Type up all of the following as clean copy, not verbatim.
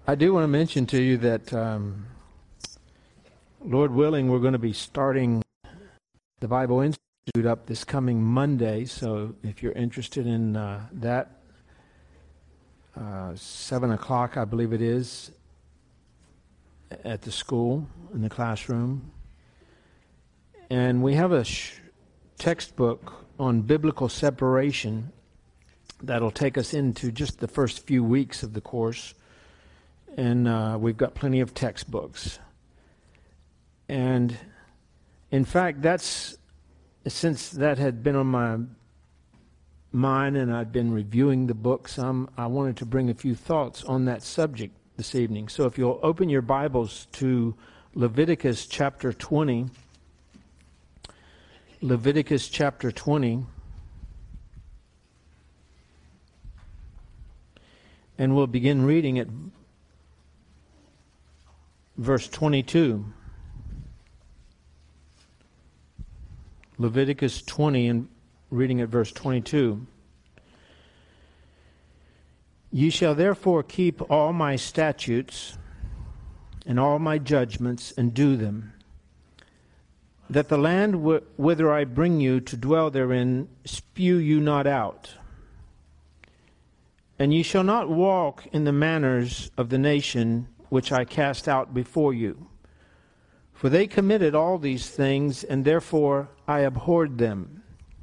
I do want to mention to you that, Lord willing, we're going to be starting the Bible Institute up this coming Monday. So if you're interested in that, 7 o'clock, I believe it is, at the school, in the classroom. And we have a textbook on biblical separation that'll take us into just the first few weeks of the course. And we've got plenty of textbooks. And in fact, since that had been on my mind and I'd been reviewing the book some, I wanted to bring a few thoughts on that subject this evening. So if you'll open your Bibles to Leviticus chapter 20. Leviticus chapter 20. And we'll begin reading at verse 22. Leviticus 20 and reading at verse 22. Ye shall therefore keep all my statutes and all my judgments and do them, that the land whither I bring you to dwell therein spew you not out. And ye shall not walk in the manners of the nation which I cast out before you. For they committed all these things, and therefore I abhorred them.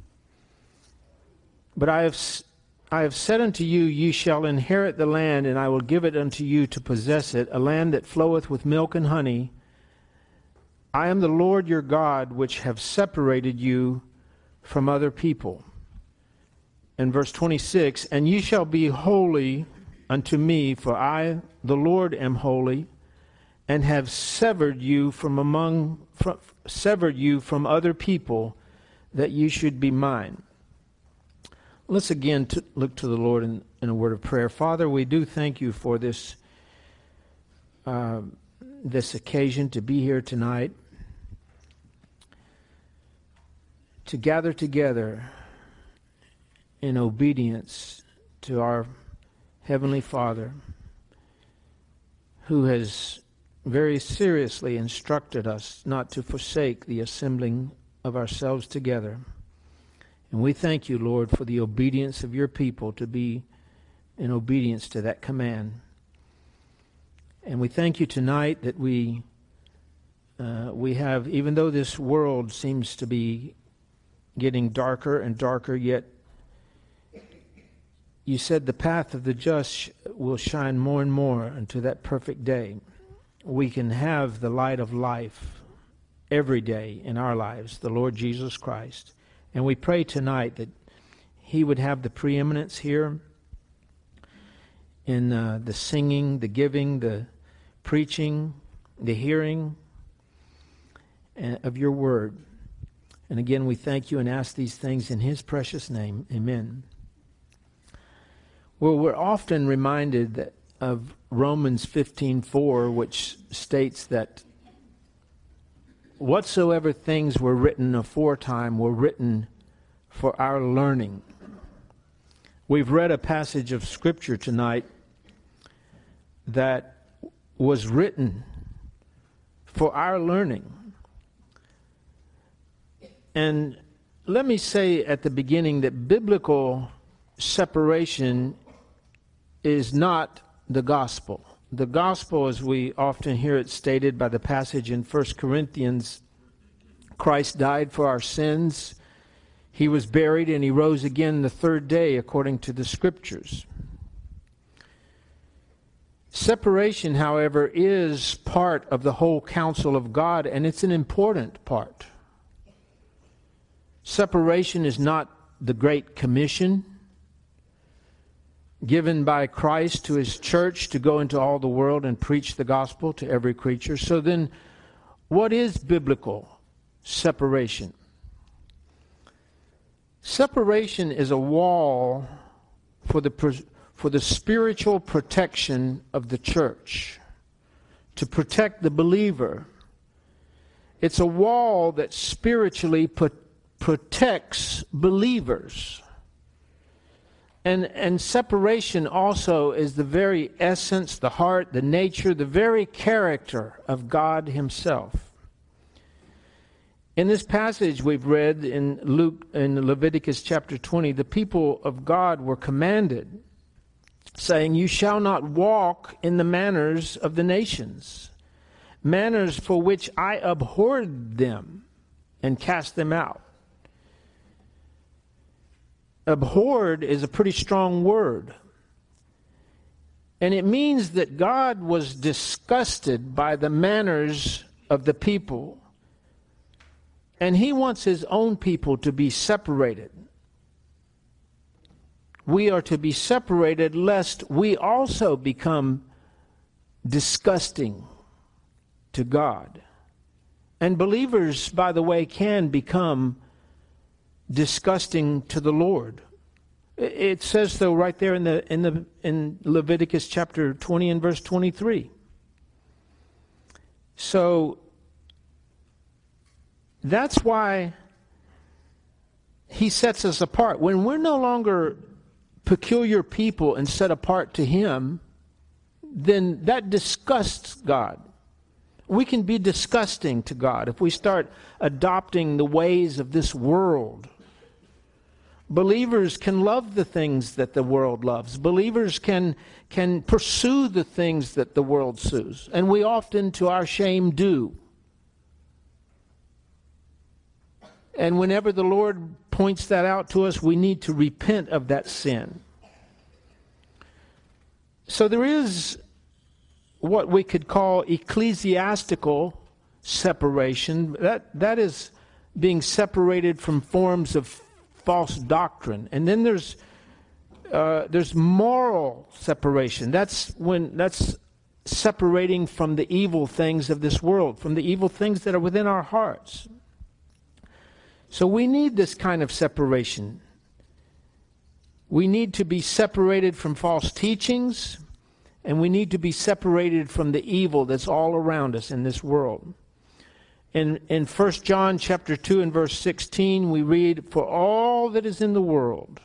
But I have said unto you, ye shall inherit the land, and I will give it unto you to possess it, a land that floweth with milk and honey. I am the Lord your God, which have separated you from other people. And verse 26, and ye shall be holy unto me, for I, the Lord, am holy, and have severed you from other people, that you should be mine. Let's again look to the Lord in a word of prayer. Father, we do thank you for this occasion to be here tonight, to gather together in obedience to our Heavenly Father, who has very seriously instructed us not to forsake the assembling of ourselves together. And we thank you, Lord, for the obedience of your people to be in obedience to that command. And we thank you tonight that we have, even though this world seems to be getting darker and darker, yet you said the path of the just will shine more and more unto that perfect day. We can have the light of life every day in our lives, the Lord Jesus Christ. And we pray tonight that he would have the preeminence here in the singing, the giving, the preaching, the hearing of your word. And again, we thank you and ask these things in his precious name. Amen. Well, we're often reminded of Romans 15:4, which states that whatsoever things were written aforetime were written for our learning. We've read a passage of Scripture tonight that was written for our learning. And let me say at the beginning that biblical separation is not the gospel. The gospel, as we often hear it stated by the passage in 1 Corinthians, Christ died for our sins, he was buried, and he rose again the third day according to the Scriptures. Separation, however, is part of the whole counsel of God, and it's an important part. Separation is not the Great Commission given by Christ to his church to go into all the world and preach the gospel to every creature. So then, what is biblical separation? Separation is a wall for the spiritual protection of the church, to protect the believer. It's a wall that spiritually protects believers. And separation also is the very essence, the heart, the nature, the very character of God himself. In this passage we've read in Leviticus chapter 20, the people of God were commanded, saying, "You shall not walk in the manners of the nations, manners for which I abhorred them and cast them out." Abhorred is a pretty strong word. And it means that God was disgusted by the manners of the people. And he wants his own people to be separated. We are to be separated lest we also become disgusting to God. And believers, by the way, can become disgusting to the Lord. It says so right there in Leviticus chapter 20 and verse 23. So that's why he sets us apart. When we're no longer peculiar people and set apart to him, then that disgusts God. We can be disgusting to God if we start adopting the ways of this world. Believers can love the things that the world loves. Believers can pursue the things that the world pursues. And we often, to our shame, do. And whenever the Lord points that out to us, we need to repent of that sin. So there is what we could call ecclesiastical separation. That is being separated from forms of false doctrine. And then there's moral separation. That's separating from the evil things of this world, from the evil things that are within our hearts. So we need this kind of separation. We need to be separated from false teachings, and we need to be separated from the evil that's all around us in this world. In 1 John chapter 2 and verse 16, we read, "For all that is in the world,"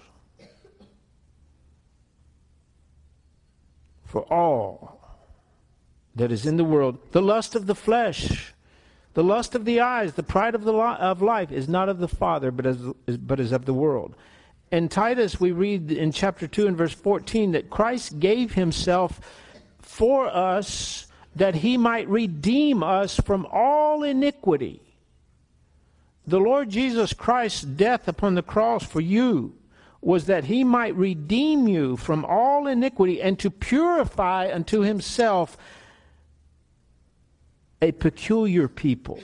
for all that is in the world, "the lust of the flesh, the lust of the eyes, the pride of life is not of the Father, but is of the world." In Titus, we read in chapter 2 and verse 14 that Christ gave himself for us that he might redeem us from all iniquity. The Lord Jesus Christ's death upon the cross for you was that he might redeem you from all iniquity and to purify unto himself a peculiar people,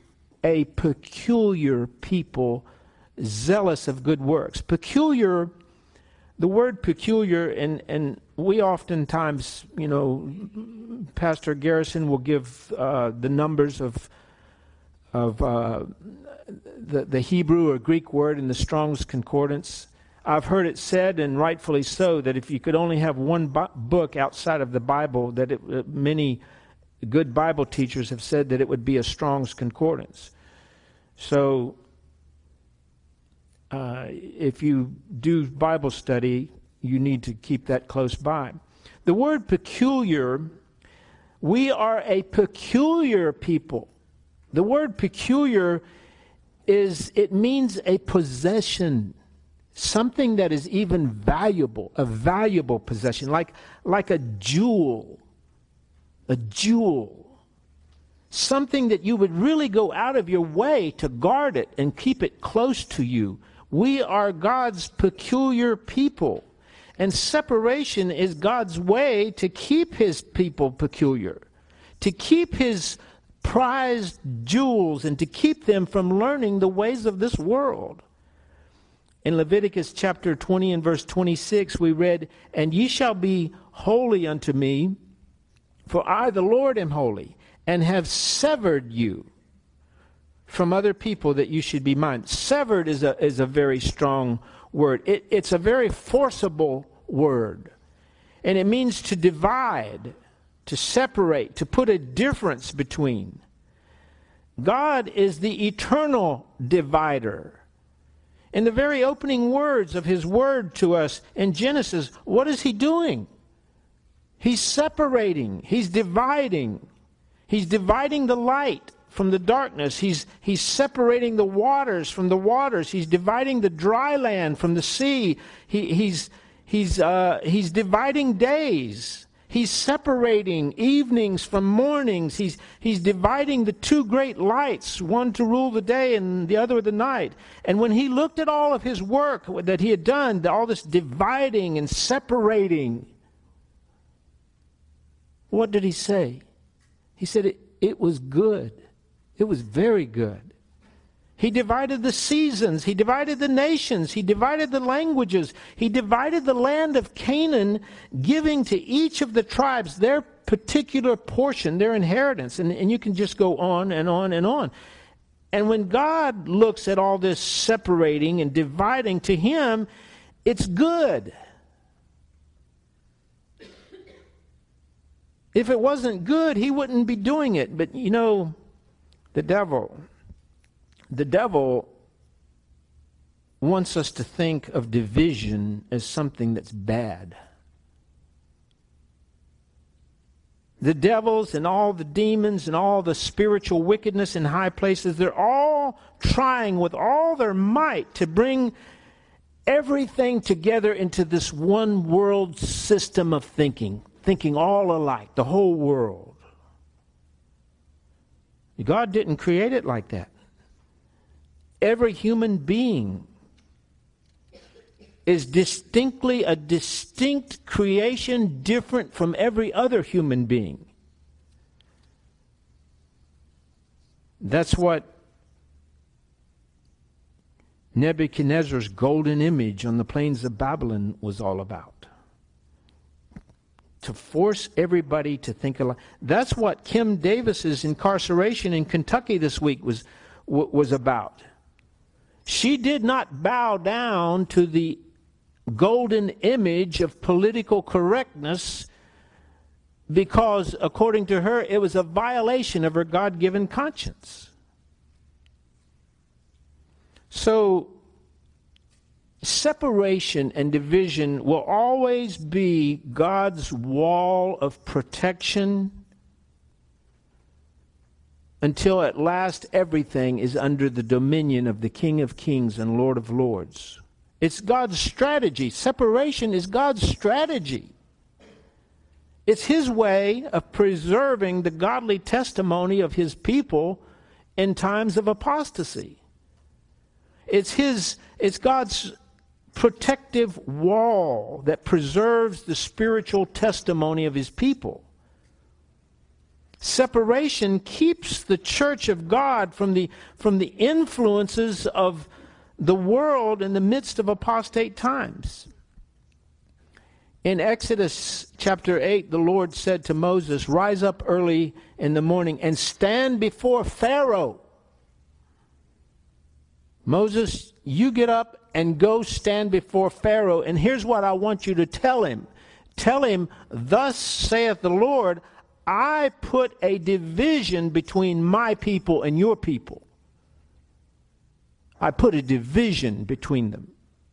zealous of good works. Peculiar, the word peculiar, and we oftentimes, Pastor Garrison will give the numbers of the Hebrew or Greek word in the Strong's Concordance. I've heard it said, and rightfully so, that if you could only have one book outside of the Bible, that many good Bible teachers have said that it would be a Strong's Concordance. So if you do Bible study, you need to keep that close by. The word peculiar, we are a peculiar people. The word peculiar it means a possession, something that is even valuable, a valuable possession, like a jewel, something that you would really go out of your way to guard it and keep it close to you. We are God's peculiar people. And separation is God's way to keep his people peculiar, to keep his prized jewels and to keep them from learning the ways of this world. In Leviticus chapter 20 and verse 26, we read, "And ye shall be holy unto me, for I, the Lord, am holy, and have severed you from other people that you should be mine." Severed is a very strong word. It's a very forcible word. And it means to divide, to separate, to put a difference between. God is the eternal divider. In the very opening words of his word to us in Genesis, what is he doing? He's separating. He's dividing. He's dividing the light from the darkness. He's separating the waters from the waters. He's dividing the dry land from the sea. He's dividing days. He's separating evenings from mornings. He's dividing the two great lights, one to rule the day and the other the night. And when he looked at all of his work that he had done, all this dividing and separating, what did he say? He said it was good. It was very good. He divided the seasons. He divided the nations. He divided the languages. He divided the land of Canaan, giving to each of the tribes their particular portion, their inheritance. And you can just go on and on and on. And when God looks at all this separating and dividing, to him, it's good. If it wasn't good, he wouldn't be doing it. But you know, the devil wants us to think of division as something that's bad. The devils and all the demons and all the spiritual wickedness in high places, they're all trying with all their might to bring everything together into this one world system of thinking all alike, the whole world. God didn't create it like that. Every human being is distinctly a distinct creation, different from every other human being. That's what Nebuchadnezzar's golden image on the plains of Babylon was all about. To force everybody to think alike. That's what Kim Davis's incarceration in Kentucky this week was about. She did not bow down to the golden image of political correctness because, according to her, it was a violation of her God-given conscience. So, separation and division will always be God's wall of protection until at last everything is under the dominion of the King of Kings and Lord of Lords. It's God's strategy. Separation is God's strategy. It's his way of preserving the godly testimony of his people in times of apostasy. It's God's protective wall that preserves the spiritual testimony of his people. Separation keeps the church of God from the influences of the world in the midst of apostate times. In Exodus chapter 8, the Lord said to Moses, "Rise up early in the morning and stand before Pharaoh." Moses, you get up and go stand before Pharaoh, and here's what I want you to tell him. Tell him, "Thus saith the Lord, I put a division between my people and your people." I put a division between them.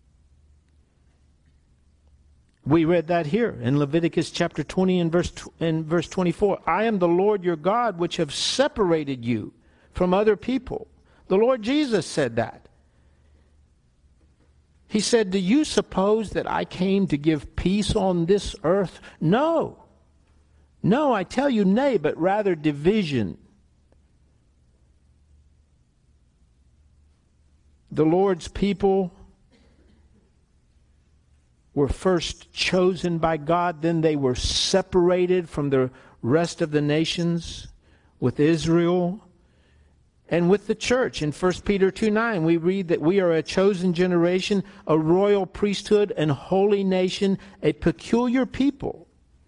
We read that here in Leviticus chapter 20 and verse 24. "I am the Lord your God, which have separated you from other people." The Lord Jesus said that. He said, "Do you suppose that I came to give peace on this earth? No. No, I tell you, nay, but rather division." The Lord's people were first chosen by God, then they were separated from the rest of the nations with Israel and with the church. In 1 Peter 2:9, we read that we are a chosen generation, a royal priesthood, and holy nation, a peculiar people.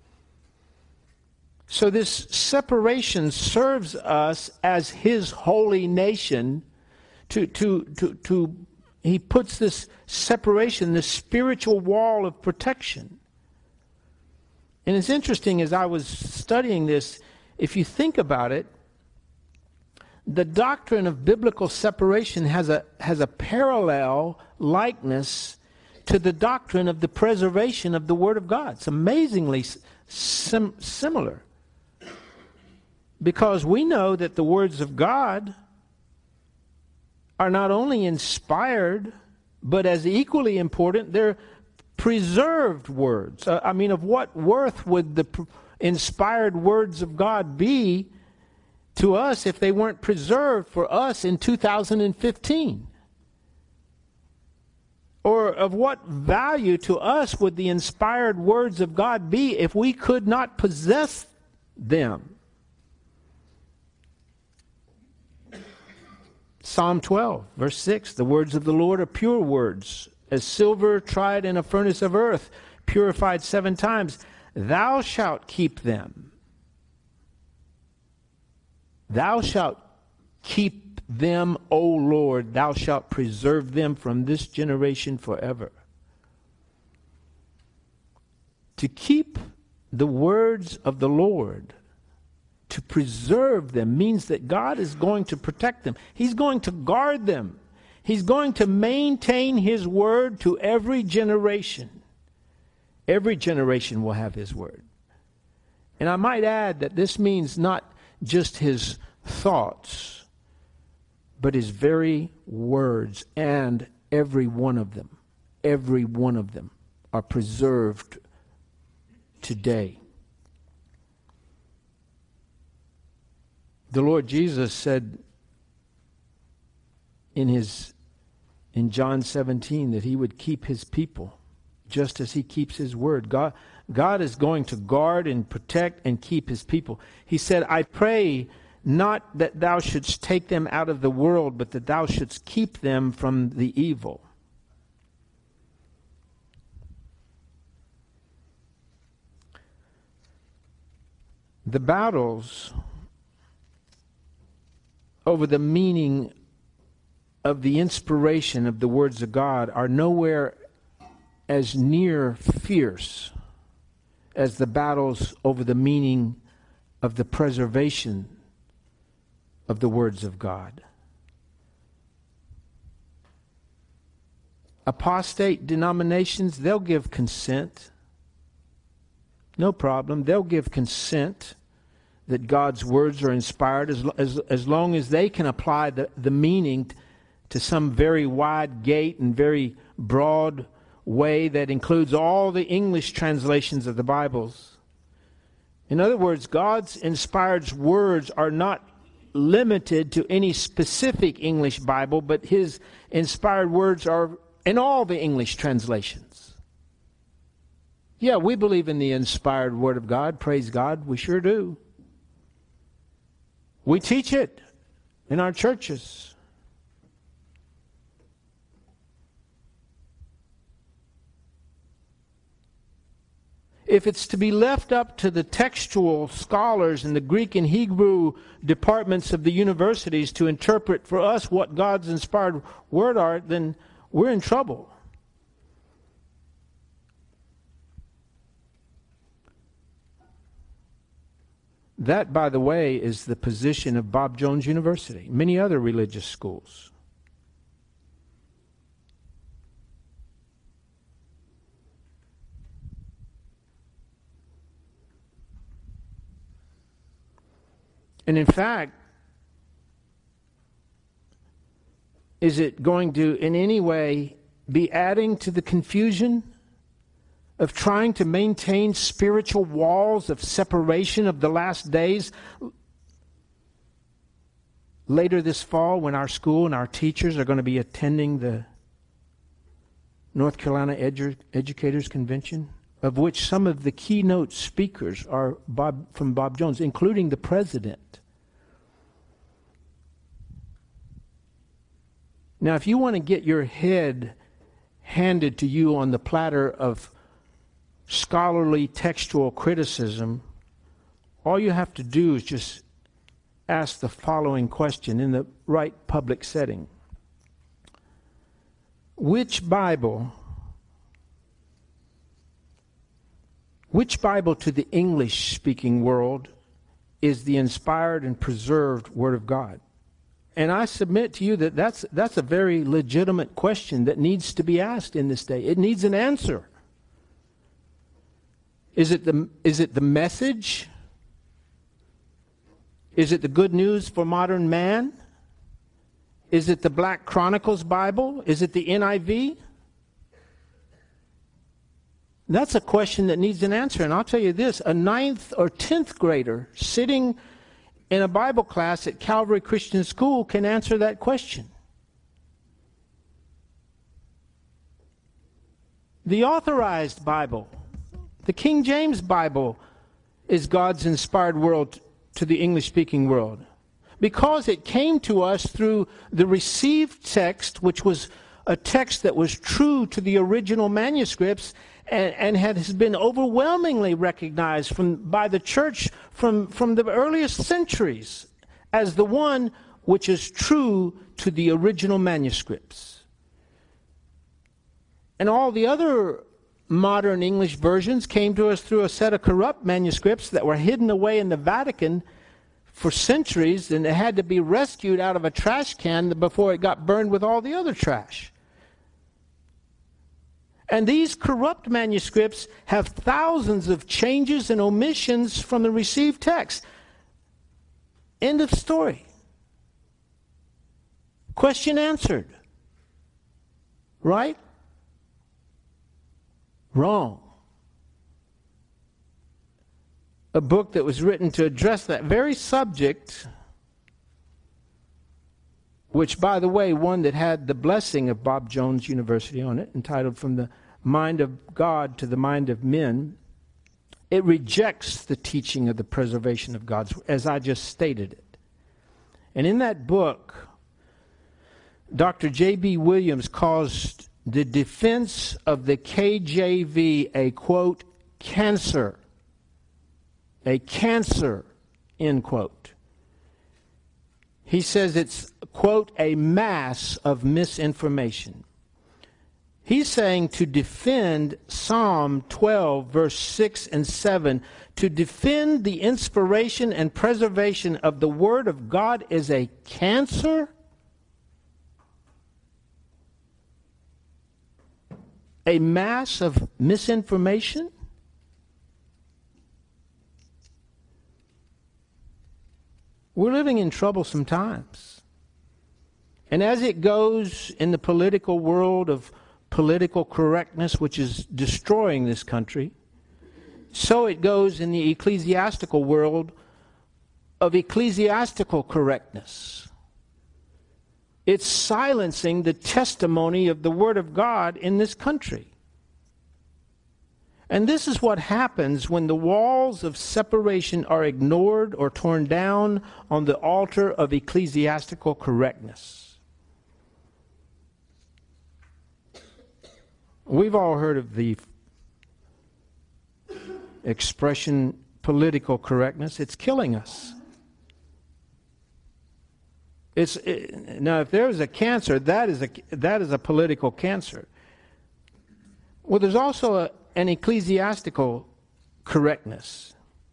So this separation serves us as his holy nation. He puts this separation, this spiritual wall of protection. And it's interesting, as I was studying this, if you think about it, the doctrine of biblical separation has a parallel likeness to the doctrine of the preservation of the Word of God. It's amazingly similar. Because we know that the words of God are not only inspired, but as equally important, they're preserved words. Of what worth would the inspired words of God be to us if they weren't preserved for us in 2015? Or of what value to us would the inspired words of God be if we could not possess them? Psalm 12, verse 6, the words of the Lord are pure words, as silver tried in a furnace of earth, purified 7 times. Thou shalt keep them. Thou shalt keep them, O Lord. Thou shalt preserve them from this generation forever. To keep the words of the Lord, to preserve them, means that God is going to protect them. He's going to guard them. He's going to maintain His word to every generation. Every generation will have His word. And I might add that this means not just His thoughts, but His very words, and every one of them are preserved today. The Lord Jesus said in John 17 that He would keep His people just as He keeps His word. God is going to guard and protect and keep His people. He said, I pray not that thou shouldst take them out of the world, but that thou shouldst keep them from the evil. The battles over the meaning of the inspiration of the words of God are nowhere as near fierce as the battles over the meaning of the preservation of the words of God. Apostate denominations, they'll give consent. No problem. They'll give consent that God's words are inspired as long as they can apply the meaning to some very wide gate and very broad way that includes all the English translations of the Bibles. In other words, God's inspired words are not limited to any specific English Bible, but His inspired words are in all the English translations. Yeah, we believe in the inspired Word of God. Praise God, we sure do. We teach it in our churches. If it's to be left up to the textual scholars in the Greek and Hebrew departments of the universities to interpret for us what God's inspired word are, then we're in trouble. That, by the way, is the position of Bob Jones University, many other religious schools. And in fact, is it going to in any way be adding to the confusion of trying to maintain spiritual walls of separation of the last days later this fall, when our school and our teachers are going to be attending the North Carolina Educators Convention, of which some of the keynote speakers are from Bob Jones, including the president? Now, if you want to get your head handed to you on the platter of scholarly textual criticism, all you have to do is just ask the following question in the right public setting. Which Bible to the English-speaking world is the inspired and preserved Word of God? And I submit to you that that's a very legitimate question that needs to be asked in this day. It needs an answer. Is it the message? Is it the good news for modern man? Is it the Black Chronicles Bible? Is it the NIV? That's a question that needs an answer. And I'll tell you this, a 9th or 10th grader sitting in a Bible class at Calvary Christian School can answer that question. The Authorized Bible, the King James Bible, is God's inspired word to the English-speaking world, because it came to us through the received text, which was a text that was true to the original manuscripts and has been overwhelmingly recognized by the church from the earliest centuries as the one which is true to the original manuscripts. And all the other modern English versions came to us through a set of corrupt manuscripts that were hidden away in the Vatican for centuries, and it had to be rescued out of a trash can before it got burned with all the other trash. And these corrupt manuscripts have thousands of changes and omissions from the received text. End of story. Question answered. Right? Wrong. A book that was written to address that very subject, which, by the way, one that had the blessing of Bob Jones University on it, entitled From the Mind of God to the Mind of Men. It rejects the teaching of the preservation of God's, as I just stated it. And in that book, Dr. J.B. Williams calls the defense of the KJV a, quote, cancer. A cancer, end quote. He says it's, quote, a mass of misinformation. He's saying to defend Psalm 12, verse 6 and 7, to defend the inspiration and preservation of the Word of God is a cancer? A mass of misinformation? We're living in troublesome times. And as it goes in the political world of political correctness, which is destroying this country, so it goes in the ecclesiastical world of ecclesiastical correctness. It's silencing the testimony of the Word of God in this country. And this is what happens when the walls of separation are ignored or torn down on the altar of ecclesiastical correctness. We've all heard of the expression political correctness. It's killing us. Now, if there is a cancer, that is a political cancer. Well, there's also an ecclesiastical correctness.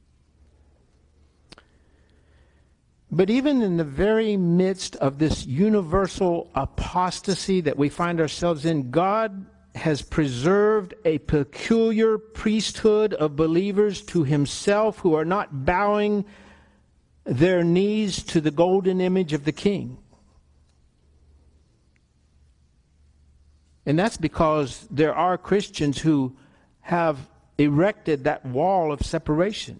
But even in the very midst of this universal apostasy that we find ourselves in, God has preserved a peculiar priesthood of believers to Himself who are not bowing their knees to the golden image of the King. And that's because there are Christians who have erected that wall of separation.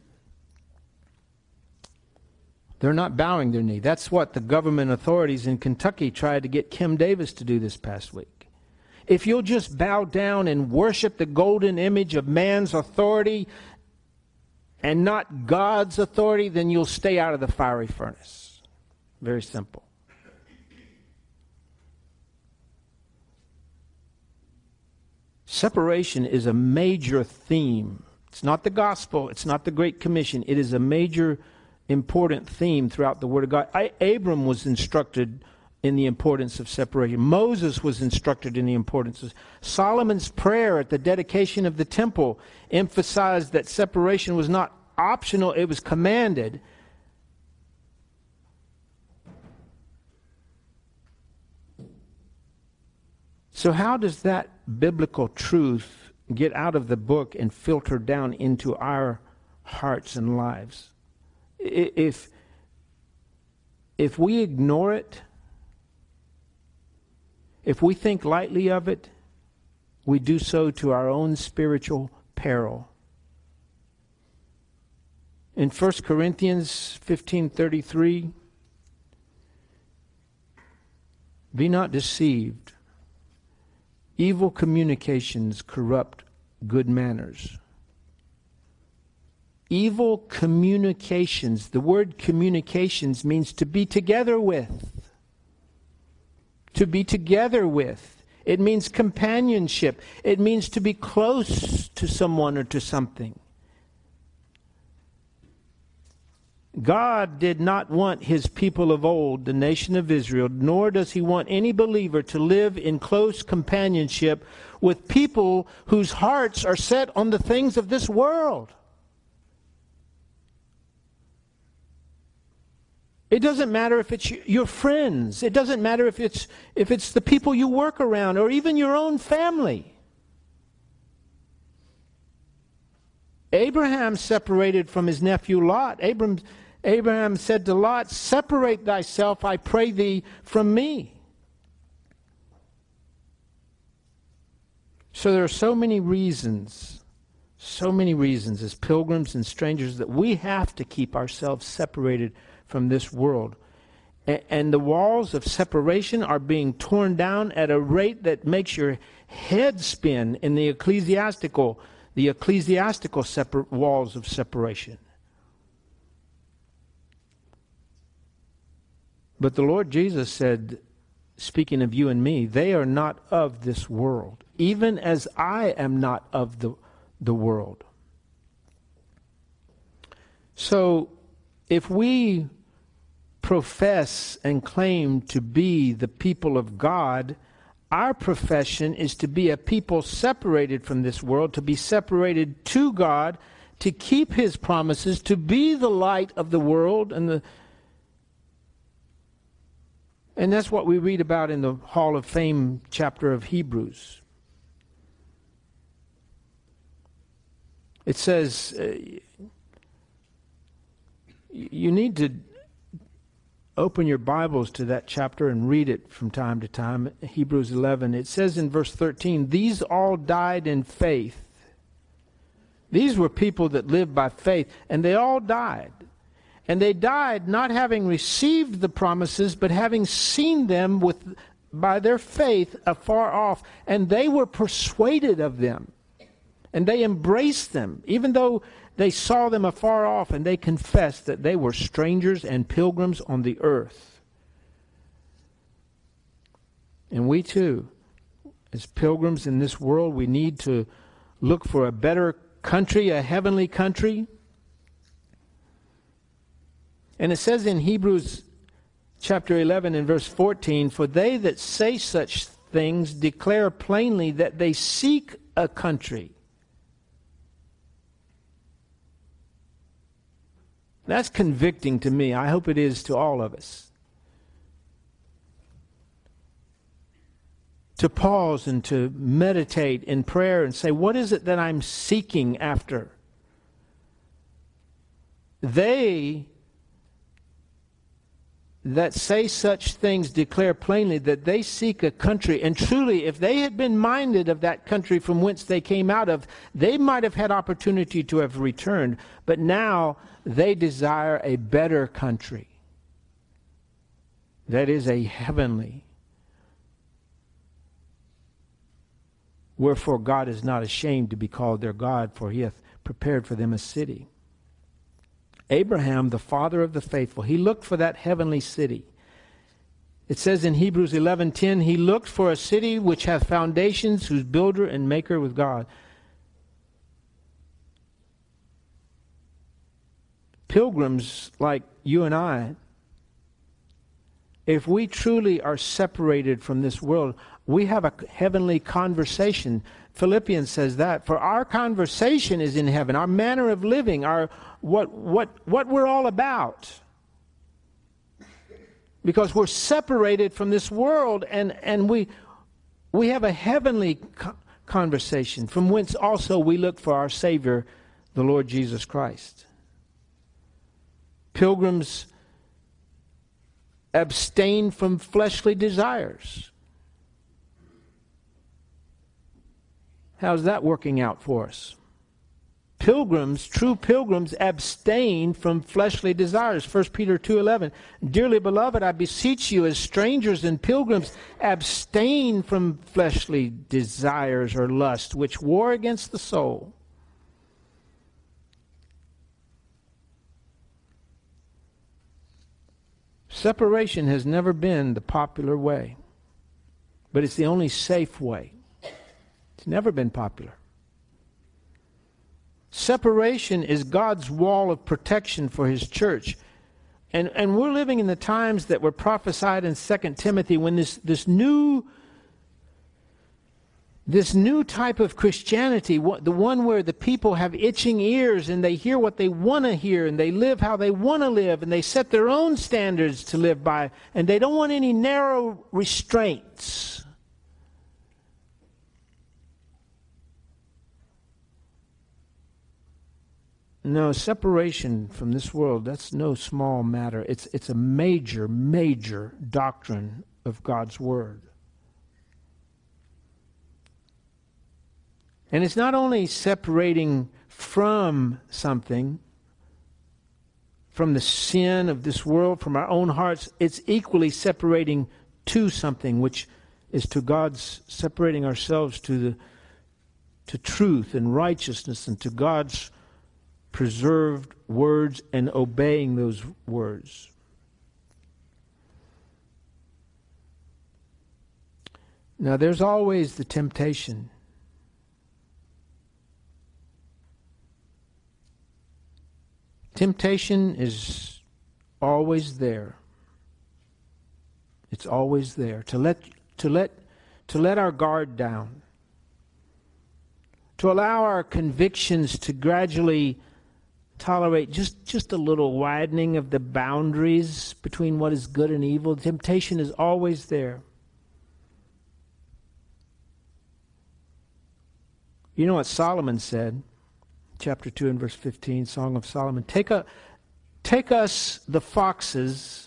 They're not bowing their knee. That's what the government authorities in Kentucky tried to get Kim Davis to do this past week. If you'll just bow down and worship the golden image of man's authority and not God's authority, then you'll stay out of the fiery furnace. Very simple. Separation is a major theme. It's not the gospel. It's not the Great Commission. It is a major, important theme throughout the Word of God. Abram was instructed in the importance of separation. Moses was instructed in the importance of Solomon's prayer at the dedication of the temple emphasized that separation was not optional, it was commanded. So how does that biblical truth get out of the book and filter down into our hearts and lives? If we ignore it, if we think lightly of it, we do so to our own spiritual peril. In 1 Corinthians 15:33, be not deceived. Evil communications corrupt good manners. Evil communications. The word communications means to be together with. To be together with. It means companionship. It means to be close to someone or to something. God did not want his people of old, the nation of Israel, nor does he want any believer to live in close companionship with people whose hearts are set on the things of this world. It doesn't matter if it's your friends. It doesn't matter if it's the people you work around or even your own family. Abraham separated from his nephew Lot. Abraham said to Lot, separate thyself, I pray thee, from me. So there are so many reasons as pilgrims and strangers that we have to keep ourselves separated from this world. And the walls of separation are being torn down at a rate that makes your head spin in the ecclesiastical walls of separation. But the Lord Jesus said, speaking of you and me, they are not of this world, even as I am not of the world. So, if we profess and claim to be the people of God, our profession is to be a people separated from this world, to be separated to God, to keep his promises, to be the light of the world. And that's what we read about in the Hall of Fame chapter of Hebrews. It says, you need to open your Bibles to that chapter and read it from time to time. Hebrews 11. It says in verse 13, these all died in faith. These were people that lived by faith, and they all died. And they died not having received the promises, but having seen them by their faith afar off. And they were persuaded of them. And they embraced them, even though they saw them afar off, and they confessed that they were strangers and pilgrims on the earth. And we too, as pilgrims in this world, we need to look for a better country, a heavenly country. And it says in Hebrews chapter 11 and verse 14, for they that say such things declare plainly that they seek a country. That's convicting to me. I hope it is to all of us. To pause and to meditate in prayer and say, what is it that I'm seeking after? They that say such things declare plainly that they seek a country. And truly, if they had been minded of that country from whence they came out of, they might have had opportunity to have returned. But now they desire a better country. That is a heavenly. Wherefore God is not ashamed to be called their God, for he hath prepared for them a city. Abraham, the father of the faithful, he looked for that heavenly city. It says in Hebrews 11:10, he looked for a city which hath foundations, whose builder and maker was God. Pilgrims like you and I, if we truly are separated from this world, we have a heavenly conversation. Philippians says that. For our conversation is in heaven, our manner of living, our what we're all about. Because we're separated from this world, and We have a heavenly conversation, from whence also we look for our Savior, the Lord Jesus Christ. Pilgrims abstain from fleshly desires. How's that working out for us? Pilgrims, true pilgrims, abstain from fleshly desires. 1 Peter 2:11. Dearly beloved, I beseech you as strangers and pilgrims, abstain from fleshly desires or lust, which war against the soul. Separation has never been the popular way, but it's the only safe way. It's never been popular. Separation is God's wall of protection for His church. And we're living in the times that were prophesied in 2 Timothy, when this new type of Christianity, the one where the people have itching ears and they hear what they want to hear and they live how they want to live and they set their own standards to live by, and they don't want any narrow restraints. No, separation from this world, that's no small matter. It's a major, major doctrine of God's Word. And it's not only separating from something, from the sin of this world, from our own hearts, it's equally separating to something, which is to God's, separating ourselves to truth and righteousness and to God's preserved words and obeying those words. Now, there's always the temptation. Temptation is always there. It's always there to let our guard down, to allow our convictions to gradually tolerate just a little widening of the boundaries between what is good and evil. Temptation is always there. You know what Solomon said, chapter 2 and verse 15, Song of Solomon. Take us the foxes,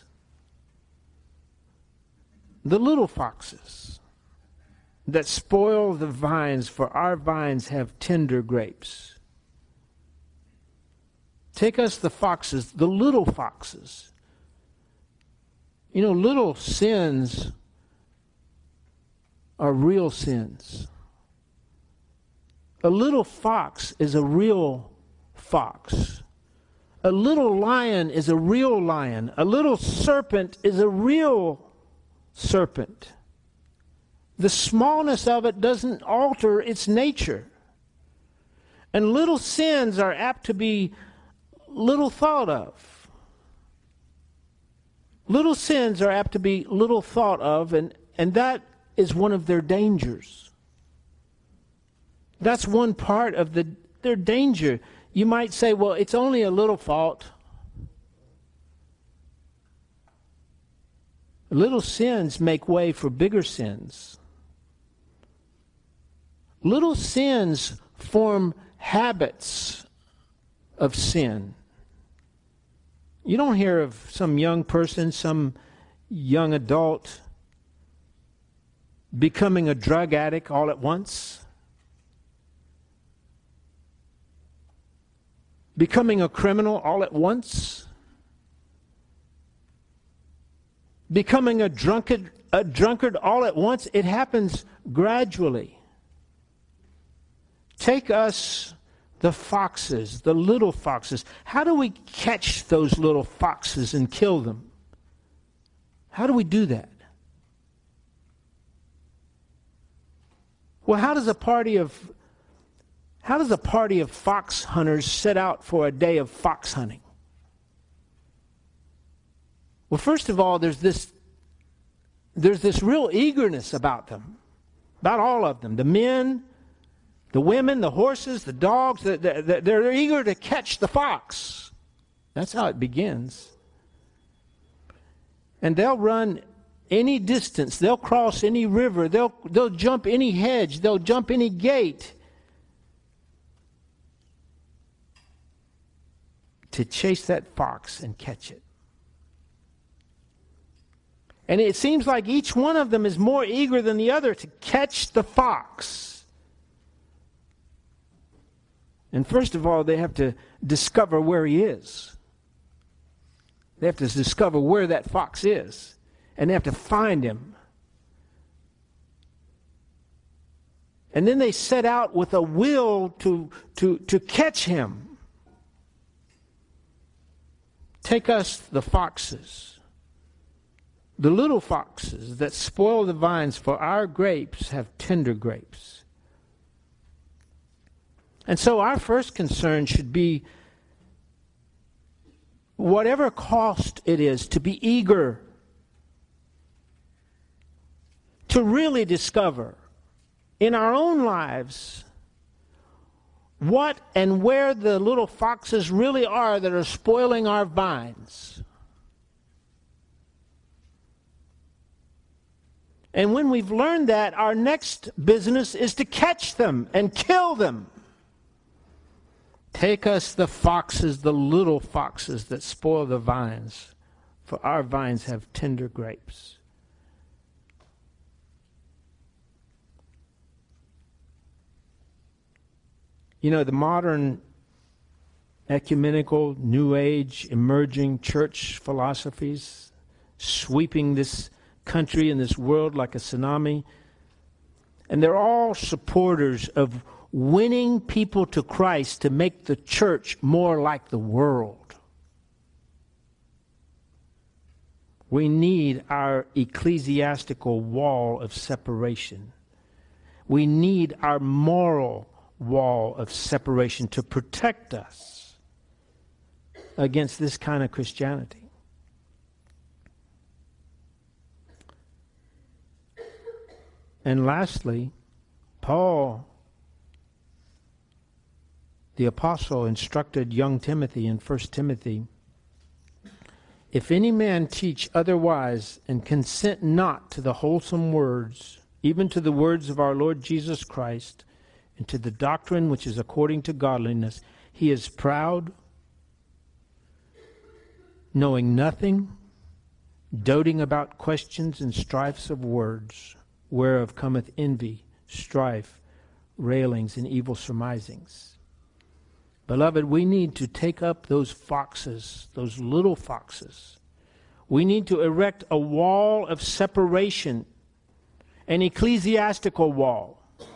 the little foxes, that spoil the vines, for our vines have tender grapes. Take us the foxes, the little foxes. You know, little sins are real sins. A little fox is a real fox. A little lion is a real lion. A little serpent is a real serpent. The smallness of it doesn't alter its nature. And little sins are apt to be little thought of. Little sins are apt to be little thought of, and that is one of their dangers. That's one part of their danger. You might say, well, it's only a little fault. Little sins make way for bigger sins. Little sins form habits of sin. You don't hear of some young person, some young adult becoming a drug addict all at once, becoming a criminal all at once, becoming a drunkard all at once. It happens gradually. Take us the foxes, the little foxes. How do we catch those little foxes and kill them? How do we do that? Well, how does a party of fox hunters set out for a day of fox hunting? Well, first of all, there's this real eagerness about them, about all of them. The men, the women, the horses, the dogs, they're eager to catch the fox. That's how it begins. And they'll run any distance. They'll cross any river. They'll jump any hedge. They'll jump any gate to chase that fox and catch it. And it seems like each one of them is more eager than the other to catch the fox. And first of all, they have to discover where he is. They have to discover where that fox is. And they have to find him. And then they set out with a will to catch him. Take us the foxes. The little foxes that spoil the vines, for our grapes have tender grapes. And so our first concern should be, whatever cost it is, to be eager to really discover in our own lives what and where the little foxes really are that are spoiling our vines. And when we've learned that, our next business is to catch them and kill them. Take us the foxes, the little foxes that spoil the vines, for our vines have tender grapes. You know, the modern ecumenical, New Age, emerging church philosophies sweeping this country and this world like a tsunami, and they're all supporters of winning people to Christ to make the church more like the world. We need our ecclesiastical wall of separation. We need our moral wall of separation to protect us against this kind of Christianity. And lastly, Paul, the apostle, instructed young Timothy in 1 Timothy, if any man teach otherwise and consent not to the wholesome words, even to the words of our Lord Jesus Christ, and to the doctrine which is according to godliness, he is proud, knowing nothing, doting about questions and strifes of words, whereof cometh envy, strife, railings, and evil surmisings. Beloved, we need to take up those foxes, those little foxes. We need to erect a wall of separation, an ecclesiastical wall.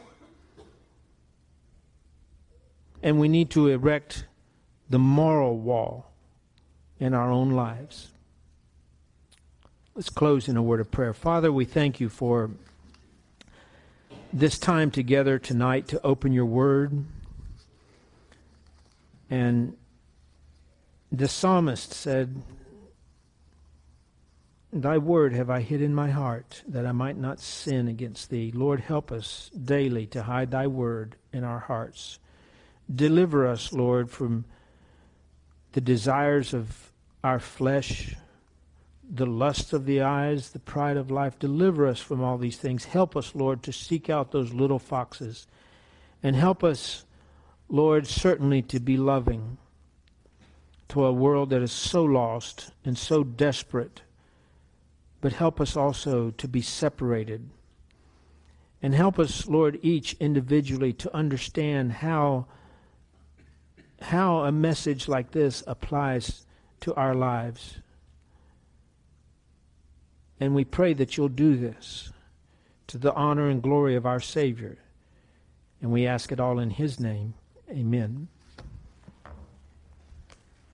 And we need to erect the moral wall in our own lives. Let's close in a word of prayer. Father, we thank you for this time together tonight to open your word. And the psalmist said, thy word have I hid in my heart, that I might not sin against thee. Lord, help us daily to hide thy word in our hearts. Deliver us, Lord, from the desires of our flesh, the lust of the eyes, the pride of life. Deliver us from all these things. Help us, Lord, to seek out those little foxes. And help us, Lord, certainly to be loving to a world that is so lost and so desperate. But help us also to be separated. And help us, Lord, each individually to understand how a message like this applies to our lives. And we pray that you'll do this to the honor and glory of our Savior. And we ask it all in his name. Amen.